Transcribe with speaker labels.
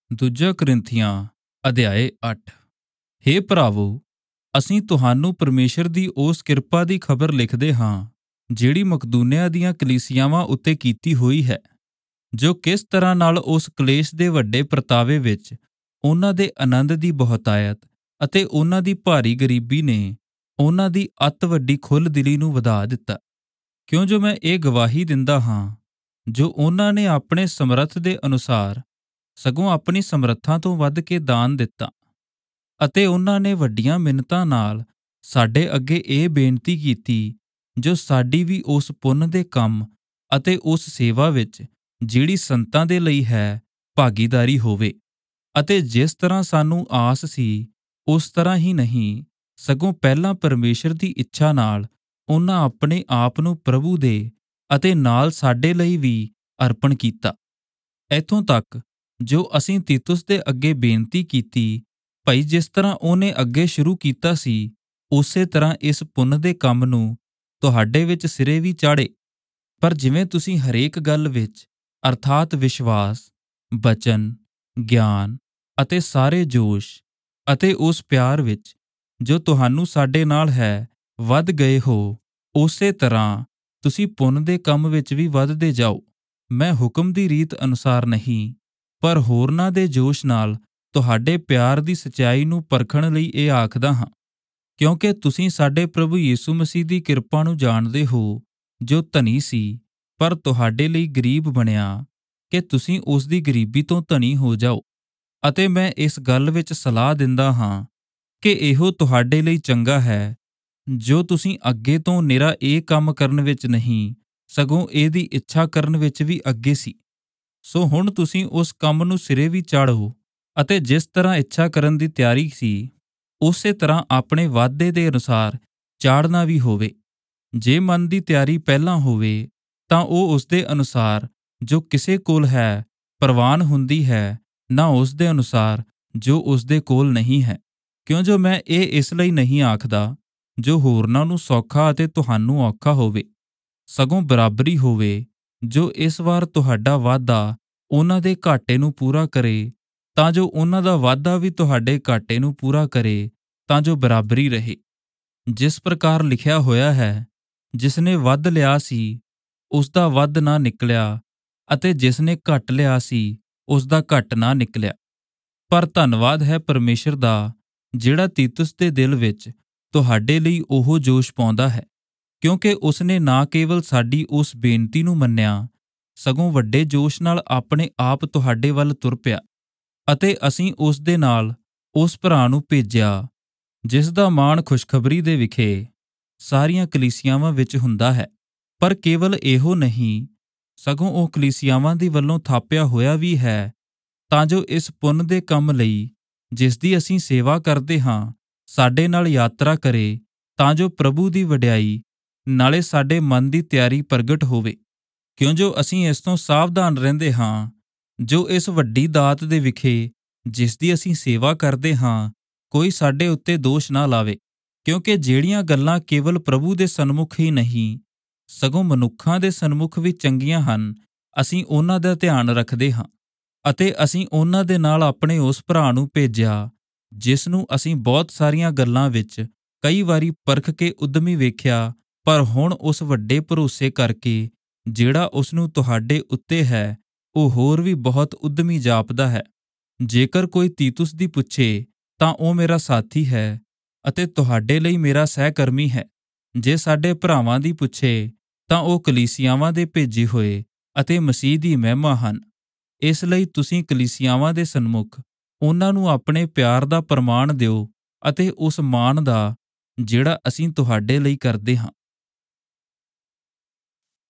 Speaker 1: ਦੂਜਾ ਕੁਰਿੰਥੀਆਂ ਅਧਿਆਇ 8। ਹੇ ਭਰਾਵੋ, ਅਸੀਂ ਤੁਹਾਨੂੰ ਪਰਮੇਸ਼ਰ ਦੀ ਉਸ ਕਿਰਪਾ ਦੀ ਖਬਰ ਲਿਖਦੇ ਹਾਂ ਜਿਹੜੀ ਮਕਦੂਨੀਆ ਦੀਆਂ ਕਲੀਸਿਆਵਾਂ ਉੱਤੇ ਕੀਤੀ ਹੋਈ ਹੈ, ਜੋ ਕਿਸ ਤਰ੍ਹਾਂ ਨਾਲ ਉਸ ਕਲੇਸ਼ ਦੇ ਵੱਡੇ ਪਰਤਾਵੇ ਵਿੱਚ ਉਹਨਾਂ ਦੇ ਆਨੰਦ ਦੀ ਬਹੁਤਾਇਤ ਅਤੇ ਉਹਨਾਂ ਦੀ ਭਾਰੀ ਗਰੀਬੀ ਨੇ ਉਹਨਾਂ ਦੀ ਅਤ ਵੱਡੀ ਖੁੱਲ੍ਹ ਦਿਲੀ ਨੂੰ ਵਧਾ ਦਿੱਤਾ। ਕਿਉਂ ਜੋ ਮੈਂ ਇਹ ਗਵਾਹੀ ਦਿੰਦਾ ਹਾਂ, ਜੋ ਉਹਨਾਂ ਨੇ ਆਪਣੇ ਸਮਰੱਥ ਦੇ ਅਨੁਸਾਰ ਸਗੋਂ ਆਪਣੀ ਸਮਰੱਥਾ ਤੋਂ ਵੱਧ ਕੇ ਦਾਨ ਦਿੱਤਾ, ਅਤੇ ਉਹਨਾਂ ਨੇ ਵੱਡੀਆਂ ਮਿੰਨਤਾਂ ਨਾਲ ਸਾਡੇ ਅੱਗੇ ਇਹ ਬੇਨਤੀ ਕੀਤੀ ਜੋ ਸਾਡੀ ਵੀ ਉਸ ਪੁੰਨ ਦੇ ਕੰਮ ਅਤੇ ਉਸ ਸੇਵਾ ਵਿੱਚ ਜਿਹੜੀ ਸੰਤਾਂ ਦੇ ਲਈ ਹੈ ਭਾਗੀਦਾਰੀ ਹੋਵੇ। ਅਤੇ ਜਿਸ ਤਰ੍ਹਾਂ ਸਾਨੂੰ ਆਸ ਸੀ ਉਸ ਤਰ੍ਹਾਂ ਹੀ ਨਹੀਂ, ਸਗੋਂ ਪਹਿਲਾਂ ਪਰਮੇਸ਼ਰ ਦੀ ਇੱਛਾ ਨਾਲ ਉਹਨਾਂ ਆਪਣੇ ਆਪ ਨੂੰ ਪ੍ਰਭੂ ਦੇ ਅਤੇ ਨਾਲ ਸਾਡੇ ਲਈ ਵੀ ਅਰਪਣ ਕੀਤਾ। ਇੱਥੋਂ ਤੱਕ ਜੋ ਅਸੀਂ ਤੀਤੁਸ ਦੇ ਅੱਗੇ ਬੇਨਤੀ ਕੀਤੀ, ਭਾਈ ਜਿਸ ਤਰ੍ਹਾਂ ਉਹਨੇ ਅੱਗੇ ਸ਼ੁਰੂ ਕੀਤਾ ਸੀ ਉਸੇ ਤਰ੍ਹਾਂ ਇਸ ਪੁੰਨ ਦੇ ਕੰਮ ਨੂੰ ਤੁਹਾਡੇ ਵਿੱਚ ਸਿਰੇ ਵੀ ਚਾੜ੍ਹੇ। ਪਰ ਜਿਵੇਂ ਤੁਸੀਂ ਹਰੇਕ ਗੱਲ ਵਿੱਚ ਅਰਥਾਤ ਵਿਸ਼ਵਾਸ, ਬਚਨ, ਗਿਆਨ ਅਤੇ ਸਾਰੇ ਜੋਸ਼ ਅਤੇ ਉਸ ਪਿਆਰ ਵਿੱਚ ਜੋ ਤੁਹਾਨੂੰ ਸਾਡੇ ਨਾਲ ਹੈ ਵੱਧ ਗਏ ਹੋ, ਉਸੇ ਤਰ੍ਹਾਂ ਤੁਸੀਂ ਪੁੰਨ ਦੇ ਕੰਮ ਵਿੱਚ ਵੀ ਵੱਧਦੇ ਜਾਓ। ਮੈਂ ਹੁਕਮ ਦੀ ਰੀਤ ਅਨੁਸਾਰ ਨਹੀਂ, ਪਰ ਹੋਰਨਾਂ ਦੇ ਜੋਸ਼ ਨਾਲ ਤੁਹਾਡੇ ਪਿਆਰ ਦੀ ਸਚਾਈ ਨੂੰ ਪਰਖਣ ਲਈ ਇਹ ਆਖਦਾ ਹਾਂ, ਕਿਉਂਕਿ ਤੁਸੀਂ ਸਾਡੇ ਪ੍ਰਭੂ ਯੀਸ਼ੂ ਮਸੀਹ ਦੀ ਕਿਰਪਾ ਨੂੰ ਜਾਣਦੇ ਹੋ, ਜੋ ਧਨੀ ਸੀ ਪਰ ਤੁਹਾਡੇ ਲਈ ਗਰੀਬ ਬਣਿਆ ਕਿ ਤੁਸੀਂ ਉਸ ਦੀ ਗਰੀਬੀ ਤੋਂ ਧਨੀ ਹੋ ਜਾਓ। ਅਤੇ ਮੈਂ ਇਸ ਗੱਲ ਵਿੱਚ ਸਲਾਹ ਦਿੰਦਾ ਹਾਂ ਕਿ ਇਹੋ ਤੁਹਾਡੇ ਲਈ ਚੰਗਾ ਹੈ, ਜੋ ਤੁਸੀਂ ਅੱਗੇ ਤੋਂ ਨਿਰਾ ਇਹ ਕੰਮ ਕਰਨ ਵਿੱਚ ਨਹੀਂ, ਸਗੋਂ ਇਹਦੀ ਇੱਛਾ ਕਰਨ ਵਿੱਚ ਵੀ ਅੱਗੇ ਸੀ। ਸੋ ਹੁਣ ਤੁਸੀਂ ਉਸ ਕੰਮ ਨੂੰ ਸਿਰੇ ਵੀ ਚਾੜ੍ਹੋ, ਅਤੇ ਜਿਸ ਤਰ੍ਹਾਂ ਇੱਛਾ ਕਰਨ ਦੀ ਤਿਆਰੀ ਸੀ ਉਸੇ ਤਰ੍ਹਾਂ ਆਪਣੇ ਵਾਅਦੇ ਦੇ ਅਨੁਸਾਰ ਚਾੜ੍ਹਨਾ ਵੀ ਹੋਵੇ। ਜੇ ਮਨ ਦੀ ਤਿਆਰੀ ਪਹਿਲਾਂ ਹੋਵੇ ਤਾਂ ਉਹ ਉਸਦੇ ਅਨੁਸਾਰ ਜੋ ਕਿਸੇ ਕੋਲ ਹੈ ਪ੍ਰਵਾਨ ਹੁੰਦੀ ਹੈ, ਨਾ ਉਸਦੇ ਅਨੁਸਾਰ ਜੋ ਉਸਦੇ ਕੋਲ ਨਹੀਂ ਹੈ। ਕਿਉਂ ਜੋ ਮੈਂ ਇਹ ਇਸ ਲਈ ਨਹੀਂ ਆਖਦਾ ਜੋ ਹੋਰਨਾਂ ਨੂੰ ਸੌਖਾ ਅਤੇ ਤੁਹਾਨੂੰ ਔਖਾ ਹੋਵੇ, ਸਗੋਂ ਬਰਾਬਰੀ ਹੋਵੇ। ਜੋ ਇਸ ਵਾਰ ਤੁਹਾਡਾ ਵਾਅਦਾ ਉਹਨਾਂ ਦੇ ਘਾਟੇ ਨੂੰ ਪੂਰਾ ਕਰੇ, ਤਾਂ ਜੋ ਉਹਨਾਂ ਦਾ ਵਾਅਦਾ ਵੀ ਤੁਹਾਡੇ ਘਾਟੇ ਨੂੰ ਪੂਰਾ ਕਰੇ, ਤਾਂ ਜੋ ਬਰਾਬਰੀ ਰਹੇ। ਜਿਸ ਪ੍ਰਕਾਰ ਲਿਖਿਆ ਹੋਇਆ ਹੈ, ਜਿਸਨੇ ਵੱਧ ਲਿਆ ਸੀ ਉਸ ਦਾ ਵੱਧ ਨਾ ਨਿਕਲਿਆ, ਅਤੇ ਜਿਸਨੇ ਘੱਟ ਲਿਆ ਸੀ ਉਸ ਦਾ ਘੱਟ ਨਾ ਨਿਕਲਿਆ। ਪਰ ਧੰਨਵਾਦ ਹੈ ਪਰਮੇਸ਼ਰ ਦਾ, ਜਿਹੜਾ ਤੀਤੁਸ ਦੇ ਦਿਲ ਵਿੱਚ ਤੁਹਾਡੇ ਲਈ ਉਹ ਜੋਸ਼ ਪਾਉਂਦਾ ਹੈ, ਕਿਉਂਕਿ ਉਸਨੇ ਨਾ ਕੇਵਲ ਸਾਡੀ ਉਸ ਬੇਨਤੀ ਨੂੰ ਮੰਨਿਆ, ਸਗੋਂ ਵੱਡੇ ਜੋਸ਼ ਨਾਲ ਆਪਣੇ ਆਪ ਤੁਹਾਡੇ ਵੱਲ ਤੁਰ ਪਿਆ। ਅਤੇ ਅਸੀਂ ਉਸ ਦੇ ਨਾਲ ਉਸ ਭਰਾ ਨੂੰ ਭੇਜਿਆ ਜਿਸ ਦਾ ਮਾਣ ਖੁਸ਼ਖਬਰੀ ਦੇ ਵਿਖੇ ਸਾਰੀਆਂ ਕਲੀਸਿਆਵਾਂ ਵਿੱਚ ਹੁੰਦਾ ਹੈ। ਪਰ ਕੇਵਲ ਇਹੋ ਨਹੀਂ, ਸਗੋਂ ਉਹ ਕਲੀਸਿਆਵਾਂ ਦੀ ਵੱਲੋਂ ਥਾਪਿਆ ਹੋਇਆ ਵੀ ਹੈ, ਤਾਂ ਜੋ ਇਸ ਪੁੰਨ ਦੇ ਕੰਮ ਲਈ ਜਿਸ ਦੀ ਅਸੀਂ ਸੇਵਾ ਕਰਦੇ ਹਾਂ ਸਾਡੇ ਨਾਲ ਯਾਤਰਾ ਕਰੇ, ਤਾਂ ਜੋ ਪ੍ਰਭੂ ਦੀ ਵਡਿਆਈ ਨਾਲੇ ਸਾਡੇ ਮਨ ਦੀ ਤਿਆਰੀ ਪ੍ਰਗਟ ਹੋਵੇ। ਕਿਉਂ ਜੋ ਅਸੀਂ ਇਸ ਤੋਂ ਸਾਵਧਾਨ ਰਹਿੰਦੇ ਹਾਂ, ਜੋ ਇਸ ਵੱਡੀ ਦਾਤ ਦੇ ਵਿਖੇ ਜਿਸ ਦੀ ਅਸੀਂ ਸੇਵਾ ਕਰਦੇ ਹਾਂ ਕੋਈ ਸਾਡੇ ਉੱਤੇ ਦੋਸ਼ ਨਾ ਲਾਵੇ। ਕਿਉਂਕਿ ਜਿਹੜੀਆਂ ਗੱਲਾਂ ਕੇਵਲ ਪ੍ਰਭੂ ਦੇ ਸਨਮੁਖ ਹੀ ਨਹੀਂ, ਸਗੋਂ ਮਨੁੱਖਾਂ ਦੇ ਸਨਮੁਖ ਵੀ ਚੰਗੀਆਂ ਹਨ, ਅਸੀਂ ਉਹਨਾਂ ਦਾ ਧਿਆਨ ਰੱਖਦੇ ਹਾਂ। ਅਤੇ ਅਸੀਂ ਉਹਨਾਂ ਦੇ ਨਾਲ ਆਪਣੇ ਉਸ ਭਰਾ ਨੂੰ ਭੇਜਿਆ ਜਿਸ ਨੂੰ ਅਸੀਂ ਬਹੁਤ ਸਾਰੀਆਂ ਗੱਲਾਂ ਵਿੱਚ ਕਈ ਵਾਰੀ ਪਰਖ ਕੇ ਉਦਮੀ ਵੇਖਿਆ, ਪਰ ਹੁਣ ਉਸ ਵੱਡੇ ਭਰੋਸੇ ਕਰਕੇ ਜਿਹੜਾ ਉਸ ਨੂੰ ਤੁਹਾਡੇ ਉੱਤੇ ਹੈ ਉਹ ਹੋਰ ਵੀ ਬਹੁਤ ਉਦਮੀ ਜਾਪਦਾ ਹੈ। ਜੇਕਰ ਕੋਈ ਤੀਤੁਸ ਦੀ ਪੁੱਛੇ ਤਾਂ ਉਹ ਮੇਰਾ ਸਾਥੀ ਹੈ ਅਤੇ ਤੁਹਾਡੇ ਲਈ ਮੇਰਾ ਸਹਿਕਰਮੀ ਹੈ। ਜੇ ਸਾਡੇ ਭਰਾਵਾਂ ਦੀ ਪੁੱਛੇ ਤਾਂ ਉਹ ਕਲੀਸਿਆਵਾਂ ਦੇ ਭੇਜੇ ਹੋਏ ਅਤੇ ਮਸੀਹ ਦੀ ਮਹਿਮਾ ਹਨ। ਇਸ ਲਈ ਤੁਸੀਂ ਕਲੀਸਿਆਵਾਂ ਦੇ ਸਨਮੁਖ ਉਹਨਾਂ ਨੂੰ ਆਪਣੇ ਪਿਆਰ ਦਾ ਪ੍ਰਮਾਣ ਦਿਓ ਅਤੇ ਉਸ ਮਾਣ ਦਾ ਜਿਹੜਾ ਅਸੀਂ ਤੁਹਾਡੇ ਲਈ ਕਰਦੇ ਹਾਂ।